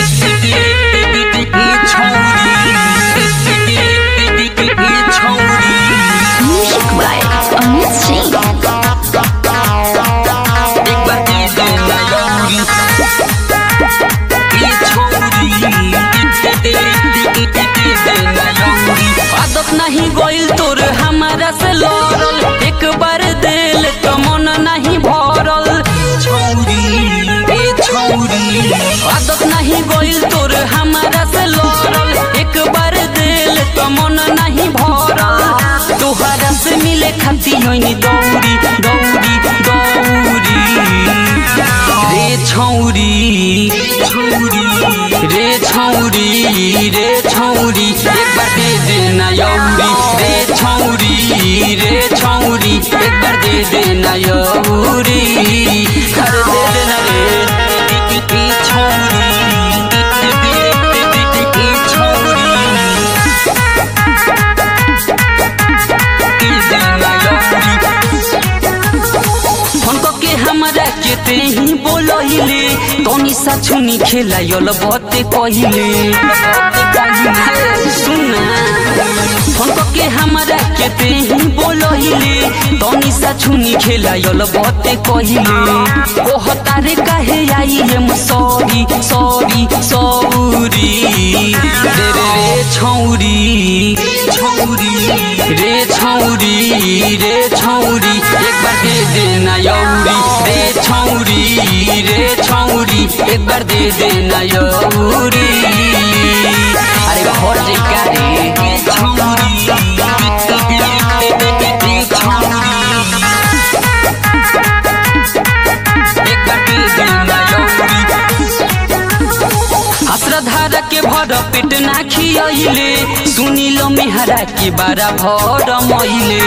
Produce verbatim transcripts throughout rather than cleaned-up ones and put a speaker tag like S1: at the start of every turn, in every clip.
S1: आदत नहीं गोइल तोर हमारा से लड़ल, एक बार दिल तो मन नहीं भरल। आदत नहीं गोइल तोर हमारा से लड़ल, एक बार दिल तो मन नहीं भरल। तोहरा से मिले खाती होइनी दौड़ी दौड़ी दौड़ी रे छौरी रे छौरी रे छौरी एक बार दे देना यौरी रे छौरी रे छौरी एक बार दे देना यौरी कर दे देना रे छौरी हमरा के ते ही बोलहिले तनी सा छुनी खेलायल बते कहिले सुना फोन के हमरा के ते ही बोलहिले तनी सा छुनी खेलायल बते कहिले कहता रे काहे आई हम सॉरी सॉरी सॉरी रे रे छौरी छौरी रे छौरी रे छौरी एक बार दे देना यौरी रे छौरी रे छौरी एक बार दे देना यौरी अरे घर जगह रे छौरी एक बार दे देना यौरी हसरधारा के भर पेट ना खियाइले सुनिलो मेहरा के बारा भर महिले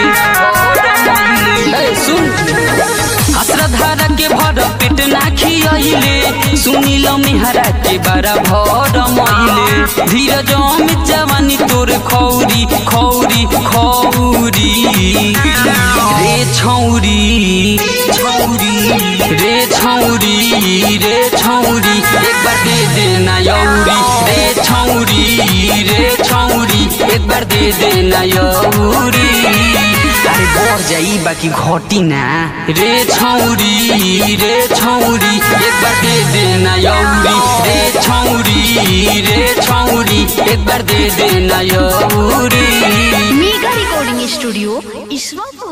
S1: सुन हसरधारा के भर पेट ना खियाइले सुनिलो मेहरा के बारा भर महिले धीरज में जवानी तोर खौरी खौरी खौरी रे छौरी छौरी रे छौरी रे छौरी एक बार दे देना यौरी रे छौरी रे छौरी एक बार दे देना यौरी अरे बढ़ जाई बाकी घटी ना रे छौरी रे छौरी एक बार दे देना यौरी रे छौरी रे छौरी एक बार दे देना यौरी।
S2: मेगा रिकॉर्डिंग स्टूडियो ईश्वर।